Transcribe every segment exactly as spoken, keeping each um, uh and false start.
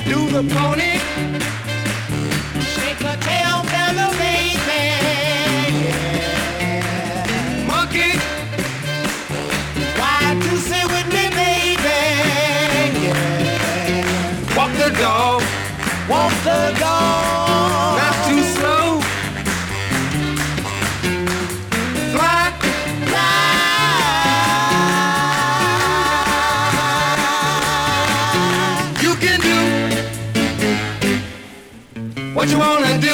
Do the pony shake her tail feather, baby? Yeah. Monkey, why to sit with me, baby? Yeah. Walk the dog, walk the dog, not too slow. Fly, fly. You can do what you wanna do.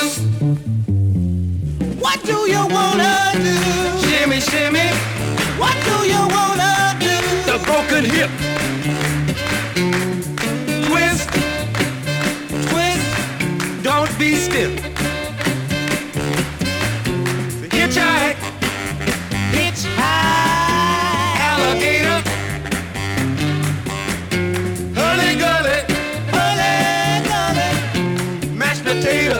What do you wanna do? Shimmy, shimmy. What do you wanna do? The broken hip. Twist, twist. Don't be stiff. Hitchhike, hitchhike. Alligator. Hurly gully, hurly gully. Mashed potato.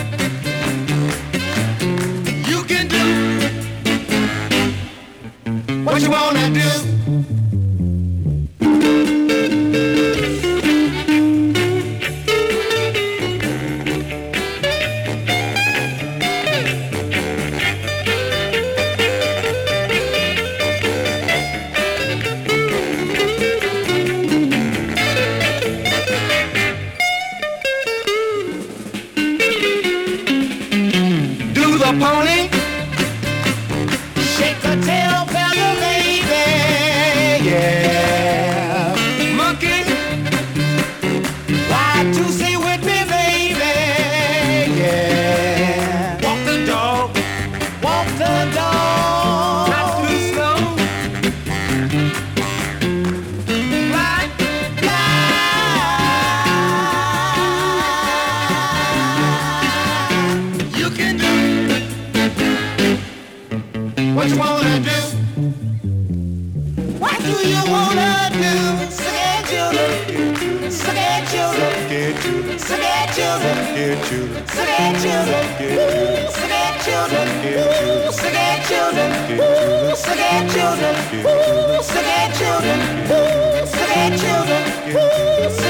You can do what you wanna do. Do the pony shake her tail feather, baby? Yeah. Monkey, why to stay with me, baby? Yeah. Walk the dog, walk the dog, not too slow. Fly, fly. You can do what you wanna do. What do you wanna do? Scared children, scared children, scared children, scared children, scared children, scared children, scared children, scared children, scared children, scared children, scared children.